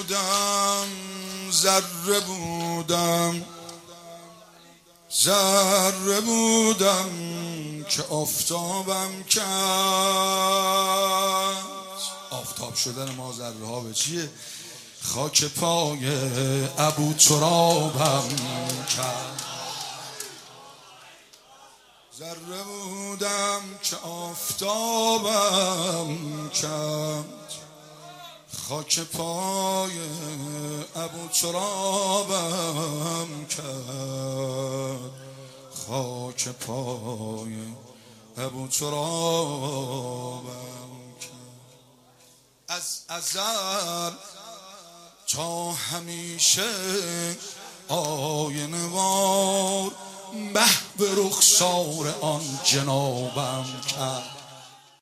بودم ذره بودم ذره بودم که آفتابم کرد. آفتاب شدن ما ذره ها به چیه؟ خاک پای ابو ترابم کرد. ذره بودم که آفتابم کرد، خاک پای ابو ترابم کرد، خاک پای ابو ترابم کرد. از ازل تا همیشه آینه وار محو رخسار آن جنابم کرد.